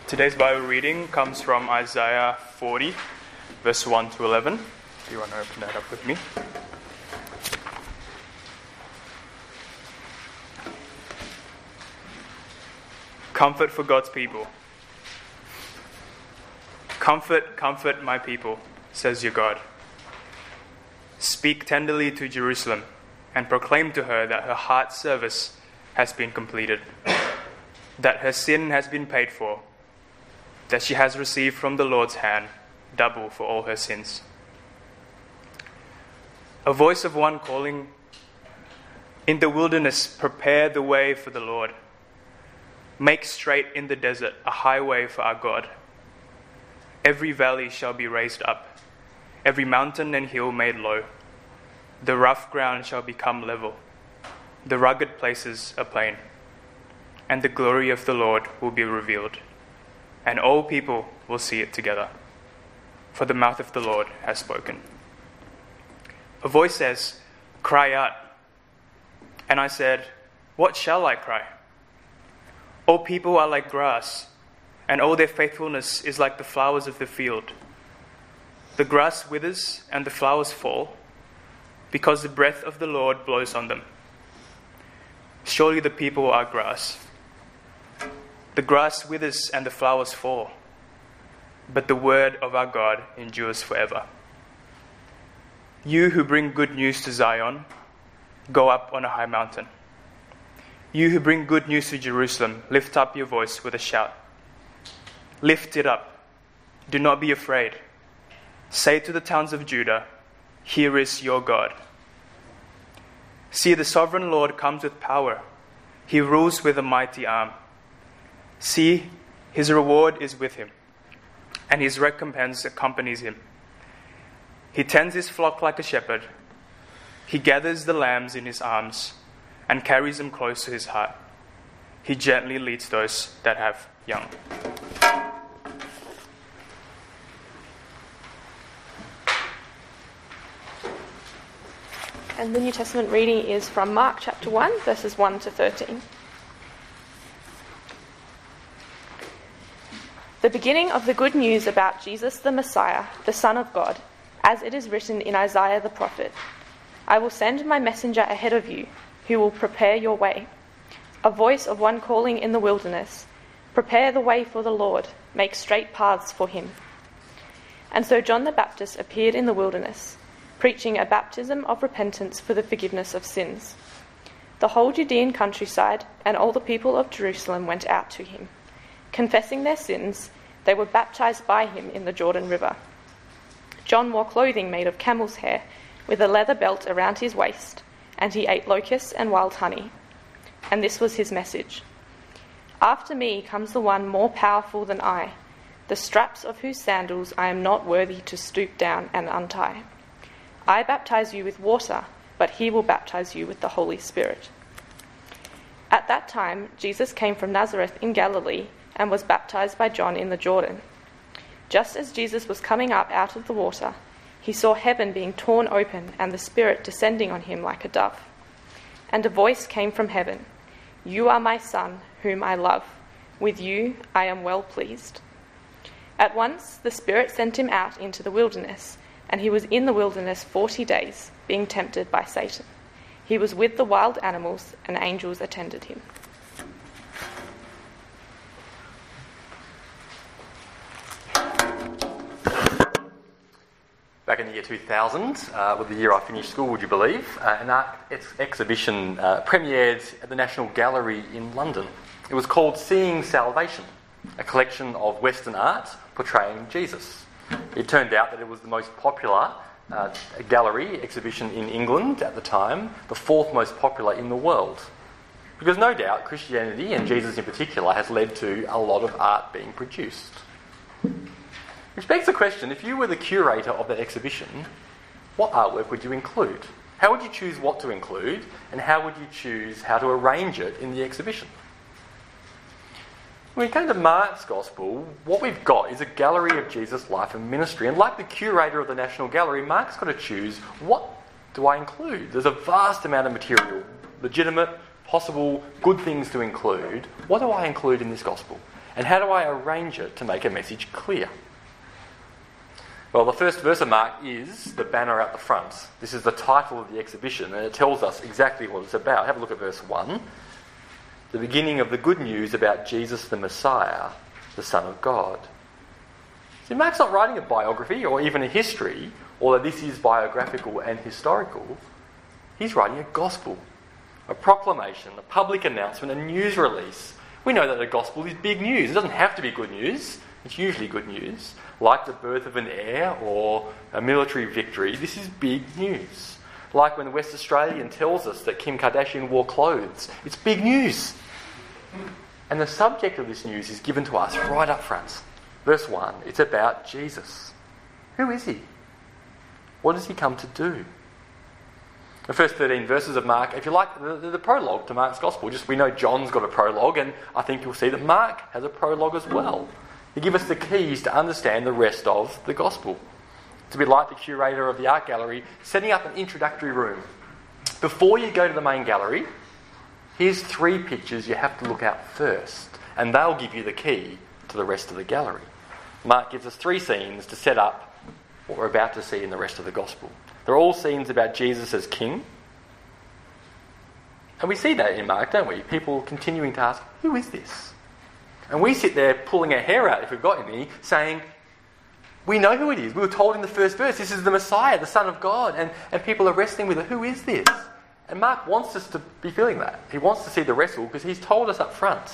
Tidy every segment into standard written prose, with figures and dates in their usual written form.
Today's Bible reading comes from Isaiah 40, verse 1 to 11. If you want to open that up with me. Comfort for God's people. Comfort, comfort my people, says your God. Speak tenderly to Jerusalem and proclaim to her that her heart's service has been completed, that her sin has been paid for, that she has received from the Lord's hand double for all her sins. A voice of one calling, "In the wilderness, prepare the way for the Lord. Make straight in the desert a highway for our God. Every valley shall be raised up, every mountain and hill made low. The rough ground shall become level, the rugged places a plain, and the glory of the Lord will be revealed, and all people will see it together. For the mouth of the Lord has spoken." A voice says, "Cry out." And I said, "What shall I cry?" All people are like grass, and all their faithfulness is like the flowers of the field. The grass withers and the flowers fall, because the breath of the Lord blows on them. Surely the people are grass. The grass withers and the flowers fall, but the word of our God endures forever. You who bring good news to Zion, go up on a high mountain. You who bring good news to Jerusalem, lift up your voice with a shout. Lift it up. Do not be afraid. Say to the towns of Judah, "Here is your God." See, the sovereign Lord comes with power. He rules with a mighty arm. See, his reward is with him, and his recompense accompanies him. He tends his flock like a shepherd. He gathers the lambs in his arms and carries them close to his heart. He gently leads those that have young. And the New Testament reading is from Mark chapter 1, verses 1 to 13. The beginning of the good news about Jesus the Messiah, the Son of God, as it is written in Isaiah the prophet. "I will send my messenger ahead of you, who will prepare your way. A voice of one calling in the wilderness, prepare the way for the Lord, make straight paths for him." And so John the Baptist appeared in the wilderness, preaching a baptism of repentance for the forgiveness of sins. The whole Judean countryside and all the people of Jerusalem went out to him. Confessing their sins, they were baptized by him in the Jordan River. John wore clothing made of camel's hair, with a leather belt around his waist, and he ate locusts and wild honey. And this was his message: "After me comes the one more powerful than I, the straps of whose sandals I am not worthy to stoop down and untie. I baptize you with water, but he will baptize you with the Holy Spirit." At that time, Jesus came from Nazareth in Galilee and was baptized by John in the Jordan. Just as Jesus was coming up out of the water, he saw heaven being torn open and the Spirit descending on him like a dove. And a voice came from heaven, "You are my Son, whom I love. With you I am well pleased." At once the Spirit sent him out into the wilderness, and he was in the wilderness 40 days, being tempted by Satan. He was with the wild animals, and angels attended him. Back in the year 2000, was the year I finished school, would you believe, an art exhibition premiered at the National Gallery in London. It was called Seeing Salvation, a collection of Western art portraying Jesus. It turned out that it was the most popular gallery exhibition in England at the time, the fourth most popular in the world. Because no doubt Christianity, and Jesus in particular, has led to a lot of art being produced. Which begs the question, if you were the curator of that exhibition, what artwork would you include? How would you choose what to include, and how would you choose how to arrange it in the exhibition? When we come to Mark's Gospel, what we've got is a gallery of Jesus' life and ministry. And like the curator of the National Gallery, Mark's got to choose, what do I include? There's a vast amount of material, legitimate, possible, good things to include. What do I include in this Gospel? And how do I arrange it to make a message clear? Well, the first verse of Mark is the banner out the front. This is the title of the exhibition, and it tells us exactly what it's about. Have a look at verse 1. The beginning of the good news about Jesus the Messiah, the Son of God. See, Mark's not writing a biography or even a history, although this is biographical and historical. He's writing a gospel, a proclamation, a public announcement, a news release. We know that the gospel is big news. It doesn't have to be good news. It's usually good news. Like the birth of an heir or a military victory, this is big news. Like when the West Australian tells us that Kim Kardashian wore clothes, it's big news. And the subject of this news is given to us right up front. Verse 1, it's about Jesus. Who is he? What does he come to do? The first 13 verses of Mark, if you like, the prologue to Mark's Gospel. Just we know John's got a prologue, and I think you'll see that Mark has a prologue as well. They give us the keys to understand the rest of the Gospel. It's a bit like the curator of the art gallery setting up an introductory room. Before you go to the main gallery, here's 3 pictures you have to look at first, and they'll give you the key to the rest of the gallery. Mark gives us 3 scenes to set up what we're about to see in the rest of the Gospel. They're all scenes about Jesus as king. And we see that in Mark, don't we? People continuing to ask, who is this? And we sit there pulling our hair out, if we've got any, saying, we know who it is. We were told in the first verse, this is the Messiah, the Son of God. And people are wrestling with it. Who is this? And Mark wants us to be feeling that. He wants to see the wrestle because he's told us up front.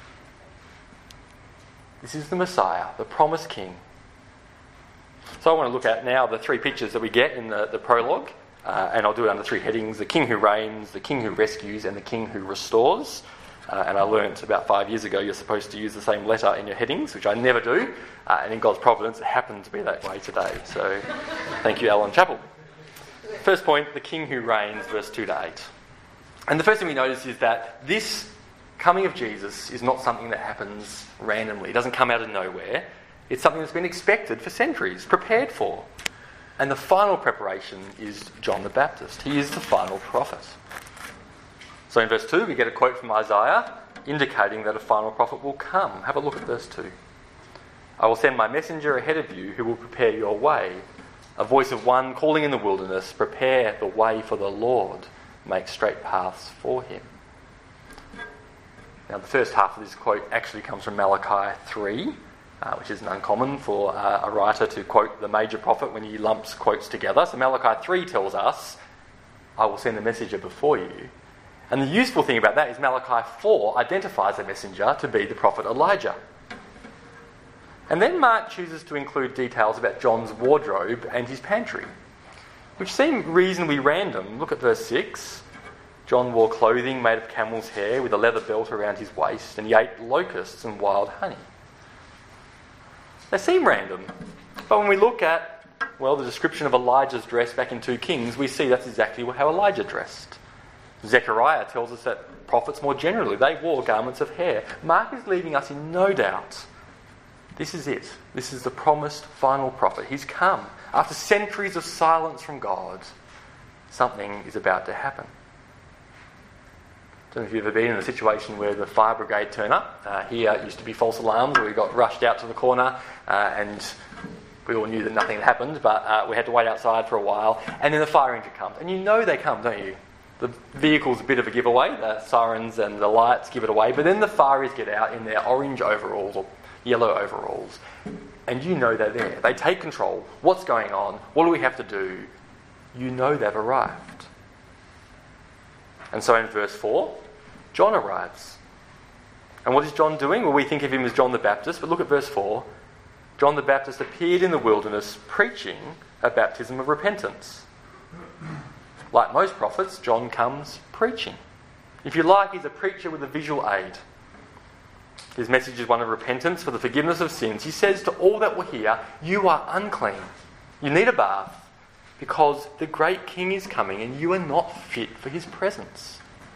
This is the Messiah, the promised king. So I want to look at now the 3 pictures that we get in the prologue. And I'll do it under 3 headings. The king who reigns, the king who rescues, and the king who restores. And I learnt about 5 years ago you're supposed to use the same letter in your headings, which I never do. And in God's providence, it happened to be that way today. So thank you, Alan Chappell. First point, the king who reigns, verse 2 to 8. And the first thing we notice is that this coming of Jesus is not something that happens randomly. It doesn't come out of nowhere. It's something that's been expected for centuries, prepared for. And the final preparation is John the Baptist. He is the final prophet. So in verse 2, we get a quote from Isaiah indicating that a final prophet will come. Have a look at verse 2. I will send my messenger ahead of you who will prepare your way. A voice of one calling in the wilderness, prepare the way for the Lord, make straight paths for him. Now the first half of this quote actually comes from Malachi 3, which isn't uncommon for a writer to quote the major prophet when he lumps quotes together. So Malachi 3 tells us, I will send the messenger before you. And the useful thing about that is Malachi 4 identifies the messenger to be the prophet Elijah. And then Mark chooses to include details about John's wardrobe and his pantry, which seem reasonably random. Look at verse 6. John wore clothing made of camel's hair with a leather belt around his waist, and he ate locusts and wild honey. They seem random, but when we look at, well, the description of Elijah's dress back in 2 Kings, we see that's exactly how Elijah dressed. Zechariah tells us that prophets more generally, they wore garments of hair. Mark is leaving us in no doubt. This is it. This is the promised final prophet. He's come. After centuries of silence from God, something is about to happen. I don't know if you've ever been in a situation where the fire brigade turn up. Here it used to be false alarms where we got rushed out to the corner and we all knew that nothing had happened, but we had to wait outside for a while. And then the fire engine comes. And you know they come, don't you? The vehicle's a bit of a giveaway. The sirens and the lights give it away. But then the fireys get out in their orange overalls or yellow overalls. And you know they're there. They take control. What's going on? What do we have to do? You know they've arrived. And so in verse 4, John arrives. And what is John doing? Well, we think of him as John the Baptist, but look at verse 4. John the Baptist appeared in the wilderness preaching a baptism of repentance. Like most prophets, John comes preaching. If you like, he's a preacher with a visual aid. His message is one of repentance for the forgiveness of sins. He says to all that will hear, you are unclean. You need a bath because the great king is coming and you are not fit for his presence.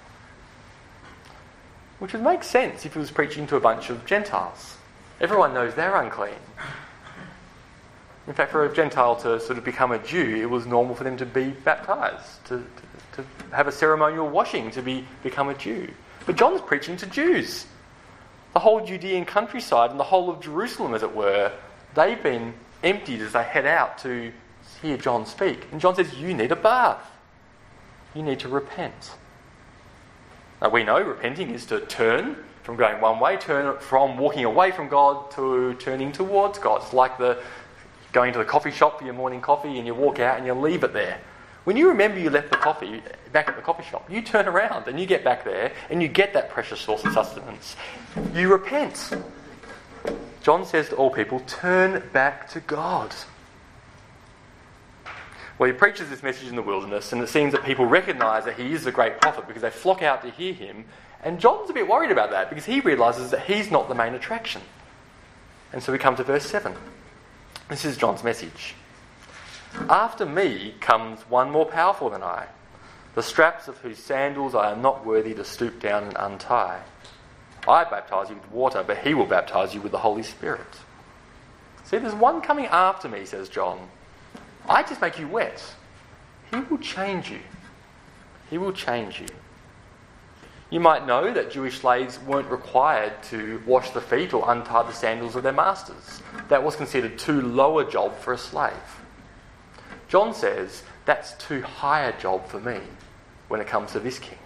Which would make sense if he was preaching to a bunch of Gentiles. Everyone knows they're unclean. In fact, for a Gentile to sort of become a Jew, it was normal for them to be baptised, to have a ceremonial washing to become a Jew. But John's preaching to Jews. The whole Judean countryside and the whole of Jerusalem, as it were, they've been emptied as they head out to hear John speak. And John says, you need a bath. You need to repent. Now we know repenting is to turn from going one way, turn from walking away from God to turning towards God. It's like going to the coffee shop for your morning coffee and you walk out and you leave it there. When you remember you left the coffee back at the coffee shop, you turn around and you get back there and you get that precious source of sustenance. You repent. John says to all people, turn back to God. Well, he preaches this message in the wilderness, and it seems that people recognise that he is the great prophet because they flock out to hear him. And John's a bit worried about that because he realises that he's not the main attraction. And so we come to verse 7. This is John's message. After me comes one more powerful than I, the straps of whose sandals I am not worthy to stoop down and untie. I baptise you with water, but he will baptise you with the Holy Spirit. See, there's one coming after me, says John. I just make you wet. He will change you. He will change you. You might know that Jewish slaves weren't required to wash the feet or untie the sandals of their masters. That was considered too low a job for a slave. John says, that's too high a job for me when it comes to this king.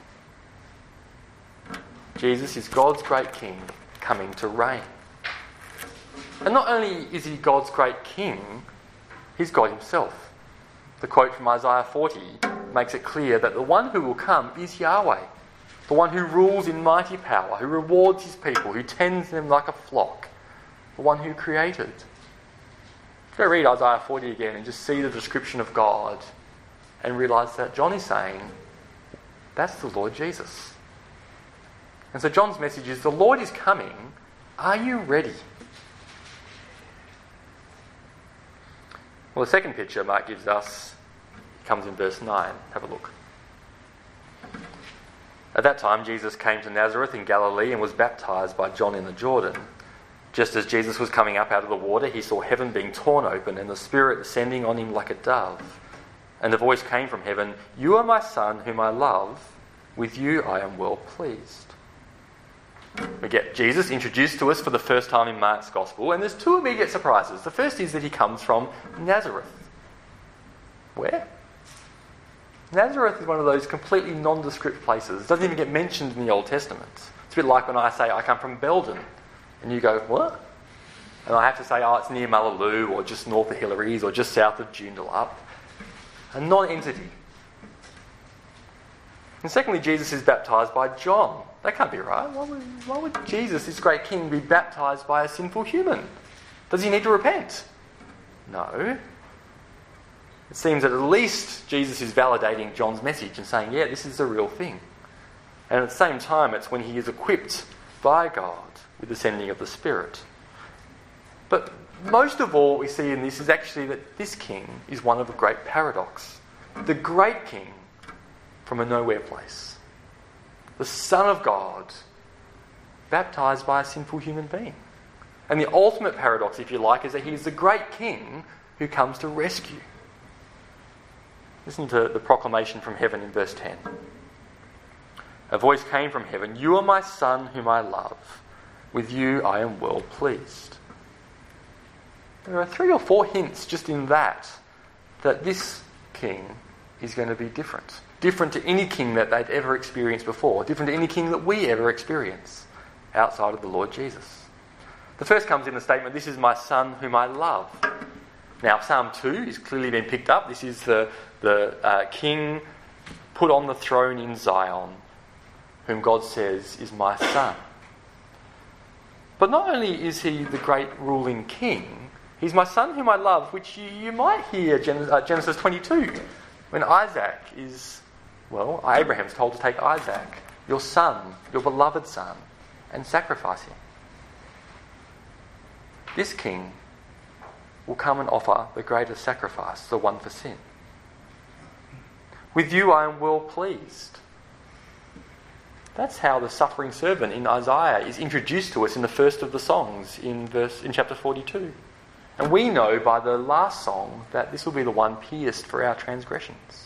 Jesus is God's great king coming to reign. And not only is he God's great king, he's God himself. The quote from Isaiah 40 makes it clear that the one who will come is Yahweh, the one who rules in mighty power, who rewards his people, who tends them like a flock, the one who created. Go read Isaiah 40 again and just see the description of God and realise that John is saying, that's the Lord Jesus. And so John's message is, the Lord is coming. Are you ready? Well, the second picture Mark gives us comes in verse 9. Have a look. At that time, Jesus came to Nazareth in Galilee and was baptised by John in the Jordan. Just as Jesus was coming up out of the water, he saw heaven being torn open and the Spirit descending on him like a dove. And the voice came from heaven, you are my Son, whom I love. With you I am well pleased. We get Jesus introduced to us for the first time in Mark's Gospel, and there's two immediate surprises. The first is that he comes from Nazareth. Where? Nazareth is one of those completely nondescript places. It doesn't even get mentioned in the Old Testament. It's a bit like when I say I come from Belden, and you go, what? And I have to say, it's near Mullaloo, or just north of Hillary's, or just south of Joondalup. A non-entity. And secondly, Jesus is baptised by John. That can't be right. Why would Jesus, this great king, be baptised by a sinful human? Does he need to repent? No. It seems that at least Jesus is validating John's message and saying, yeah, this is the real thing. And at the same time, it's when he is equipped by God with the sending of the Spirit. But most of all, what we see in this is actually that this king is one of a great paradox. The great king from a nowhere place. The Son of God, baptised by a sinful human being. And the ultimate paradox, if you like, is that he is the great king who comes to rescue. Listen to the proclamation from heaven in verse 10. A voice came from heaven, you are my Son whom I love. With you I am well pleased. There are 3 or 4 hints just in that this king is going to be different. Different to any king that they'd ever experienced before. Different to any king that we ever experience outside of the Lord Jesus. The first comes in the statement, this is my Son whom I love. Now, Psalm 2 has clearly been picked up. This is the king put on the throne in Zion, whom God says is my Son. But not only is he the great ruling king, he's my Son whom I love, which you might hear Genesis 22, when Abraham's told to take Isaac, your son, your beloved son, and sacrifice him. This king will come and offer the greatest sacrifice, the one for sin. With you I am well pleased. That's how the suffering servant in Isaiah is introduced to us in the first of the songs in chapter 42. And we know by the last song that this will be the one pierced for our transgressions.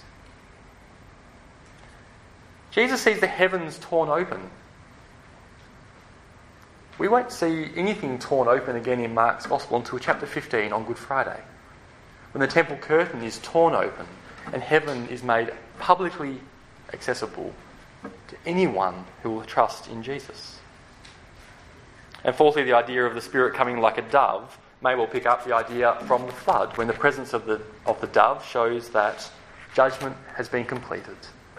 Jesus sees the heavens torn open. We won't see anything torn open again in Mark's Gospel until chapter 15 on Good Friday, when the temple curtain is torn open and heaven is made publicly accessible to anyone who will trust in Jesus. And fourthly, the idea of the Spirit coming like a dove may well pick up the idea from the flood, when the presence of the dove shows that judgment has been completed.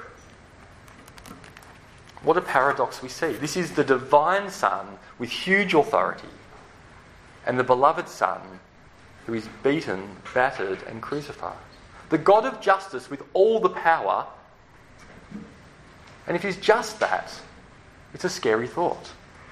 What a paradox we see. This is the divine Son with huge authority, and the beloved Son who is beaten, battered, and crucified. The God of justice with all the power. And if he's just that, it's a scary thought.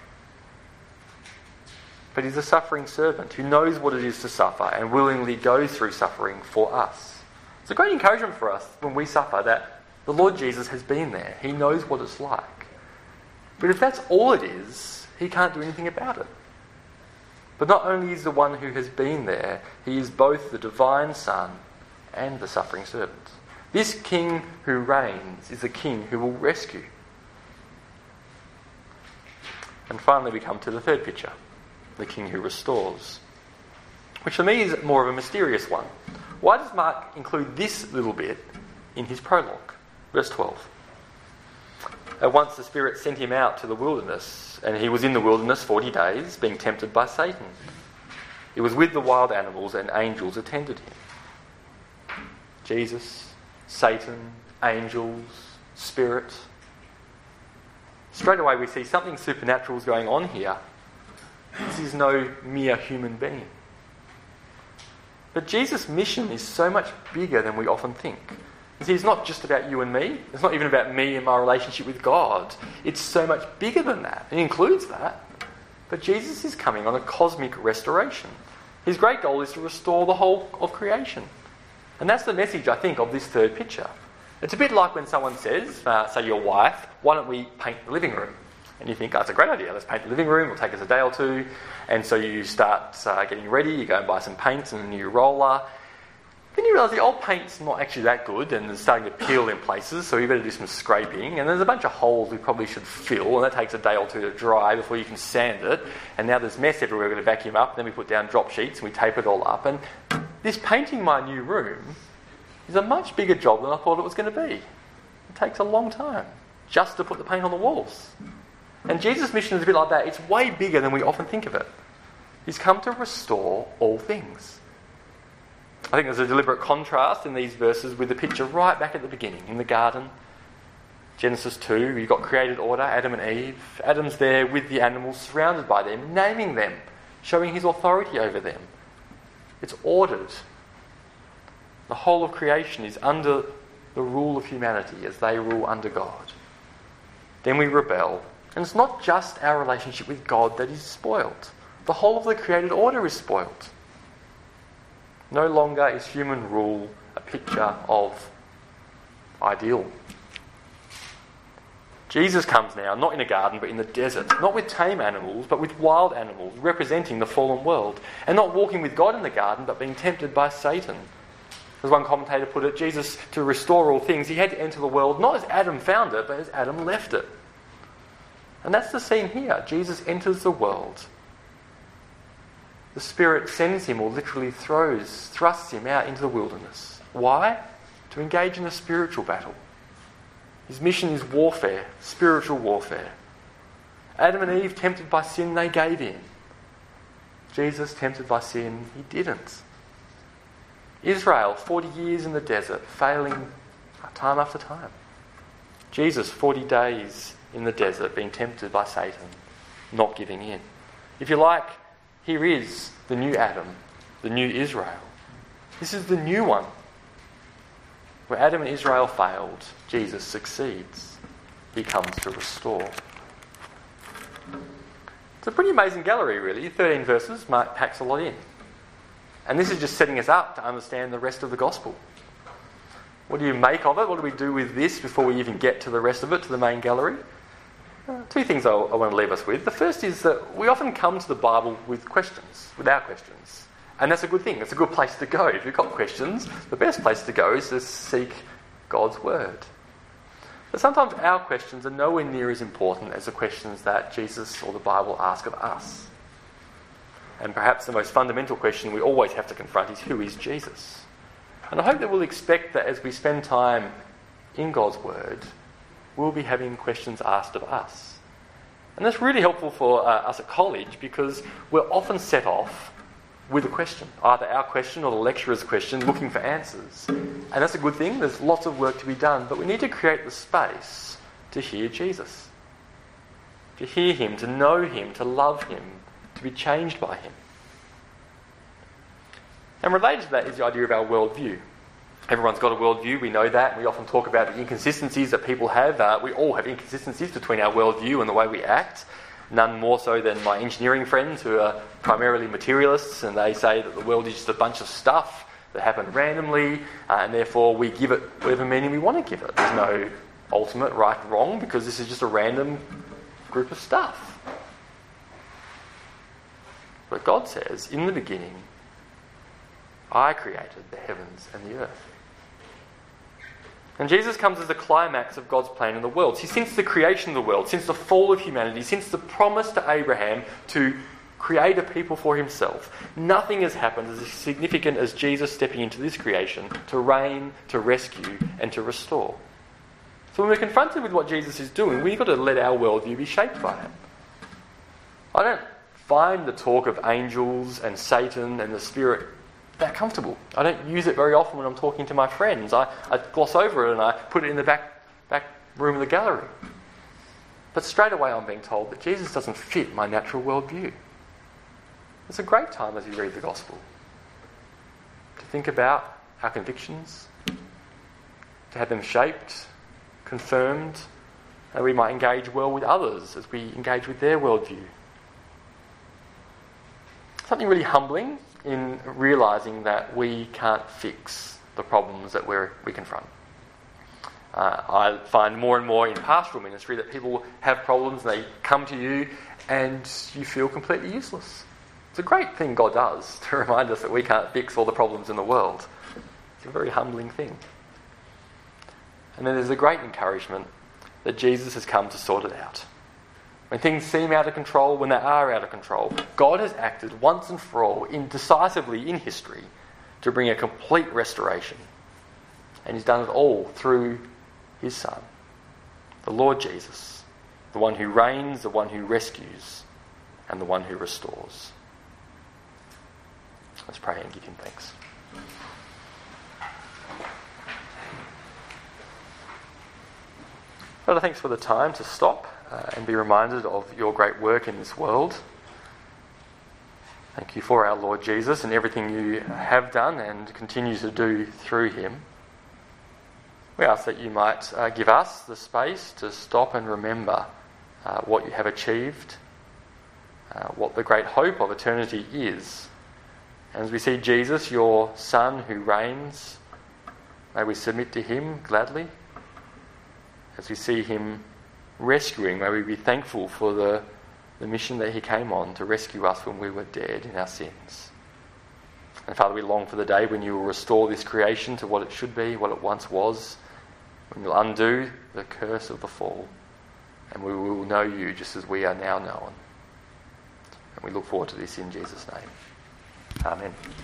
But he's a suffering servant who knows what it is to suffer and willingly goes through suffering for us. It's a great encouragement for us when we suffer that the Lord Jesus has been there. He knows what it's like. But if that's all it is, he can't do anything about it. But not only is the one who has been there, he is both the divine Son and the suffering servant. This King who reigns is the King who will rescue. And finally we come to the third picture, the King who restores, which for me is more of a mysterious one. Why does Mark include this little bit in his prologue? Verse 12. Once the Spirit sent him out to the wilderness, and he was in the wilderness 40 days, being tempted by Satan. He was with the wild animals, and angels attended him. Jesus, Satan, angels, Spirit. Straight away we see something supernatural is going on here. This is no mere human being. But Jesus' mission is so much bigger than we often think. You see, it's not just about you and me. It's not even about me and my relationship with God. It's so much bigger than that. It includes that. But Jesus is coming on a cosmic restoration. His great goal is to restore the whole of creation. And that's the message, I think, of this third picture. It's a bit like when someone says, say your wife, why don't we paint the living room? And you think, oh, that's a great idea, let's paint the living room, it'll take us a day or two. And so you start getting ready, you go and buy some paint and a new roller. Then you realise the old paint's not actually that good and it's starting to peel in places, so you better do some scraping. And there's a bunch of holes we probably should fill, and that takes a day or two to dry before you can sand it. And now there's mess everywhere, we're going to vacuum up, and then we put down drop sheets and we tape it all up. And this painting my new room is a much bigger job than I thought it was going to be. It takes a long time just to put the paint on the walls. And Jesus' mission is a bit like that. It's way bigger than we often think of it. He's come to restore all things. I think there's a deliberate contrast in these verses with the picture right back at the beginning, in the garden. Genesis 2, you've got created order, Adam and Eve. Adam's there with the animals, surrounded by them, naming them, showing his authority over them. It's ordered. The whole of creation is under the rule of humanity as they rule under God. Then we rebel. And it's not just our relationship with God that is spoiled. The whole of the created order is spoiled. No longer is human rule a picture of ideal. Jesus comes now, not in a garden, but in the desert. Not with tame animals, but with wild animals, representing the fallen world. And not walking with God in the garden, but being tempted by Satan. As one commentator put it, Jesus, to restore all things, he had to enter the world not as Adam found it, but as Adam left it. And that's the scene here. Jesus enters the world. The Spirit sends him, or literally thrusts him out into the wilderness. Why? To engage in a spiritual battle. His mission is warfare, spiritual warfare. Adam and Eve, tempted by sin, they gave in. Jesus, tempted by sin, he didn't. Israel, 40 years in the desert, failing time after time. Jesus, 40 days in the desert, being tempted by Satan, not giving in. If you like, here is the new Adam, the new Israel. This is the new one. Where Adam and Israel failed, Jesus succeeds. He comes to restore. It's a pretty amazing gallery, really. 13 verses. Mark packs a lot in. And this is just setting us up to understand the rest of the gospel. What do you make of it? What do we do with this before we even get to the rest of it, to the main gallery? Two things I want to leave us with. The first is that we often come to the Bible with questions, without questions. And that's a good thing. It's a good place to go. If you've got questions, the best place to go is to seek God's Word. But sometimes our questions are nowhere near as important as the questions that Jesus or the Bible ask of us. And perhaps the most fundamental question we always have to confront is, who is Jesus? And I hope that we'll expect that as we spend time in God's Word, we'll be having questions asked of us. And that's really helpful for us at college, because we're often set off with a question, either our question or the lecturer's question, looking for answers. And that's a good thing. There's lots of work to be done, but we need to create the space to hear Jesus, to hear him, to know him, to love him, to be changed by him. And related to that is the idea of our worldview. Everyone's got a worldview, we know that, and we often talk about the inconsistencies that people have. We all have inconsistencies between our worldview and the way we act. None more so than my engineering friends, who are primarily materialists, and they say that the world is just a bunch of stuff that happened randomly, and therefore we give it whatever meaning we want to give it. There's no ultimate right and wrong, because this is just a random group of stuff. But God says, in the beginning, I created the heavens and the earth. And Jesus comes as the climax of God's plan in the world. See, since the creation of the world, since the fall of humanity, since the promise to Abraham to create a people for himself, nothing has happened as significant as Jesus stepping into this creation to reign, to rescue, and to restore. So when we're confronted with what Jesus is doing, we've got to let our worldview be shaped by it. I don't find the talk of angels and Satan and the Spirit that comfortable. I don't use it very often when I'm talking to my friends. I gloss over it and I put it in the back room of the gallery. But straight away I'm being told that Jesus doesn't fit my natural worldview. It's a great time as you read the Gospel to think about our convictions, to have them shaped, confirmed, and we might engage well with others as we engage with their worldview. Something really humbling in realising that we can't fix the problems that we confront. I find more and more in pastoral ministry that people have problems and they come to you and you feel completely useless. It's a great thing God does to remind us that we can't fix all the problems in the world. It's a very humbling thing. And then there's a great encouragement that Jesus has come to sort it out. When things seem out of control, when they are out of control, God has acted once and for all, decisively in history, to bring a complete restoration. And he's done it all through his Son, the Lord Jesus, the one who reigns, the one who rescues, and the one who restores. Let's pray and give him thanks. Father, thanks for the time to stop and be reminded of your great work in this world. Thank you for our Lord Jesus and everything you have done and continue to do through him. We ask that you might give us the space to stop and remember what you have achieved, what the great hope of eternity is. And as we see Jesus, your Son who reigns, may we submit to him gladly. As we see him rescuing, may we be thankful for the mission that he came on to rescue us when we were dead in our sins. And Father, we long for the day when you will restore this creation to what it should be, what it once was, when you'll undo the curse of the fall, and we will know you just as we are now known. And we look forward to this in Jesus' name. Amen.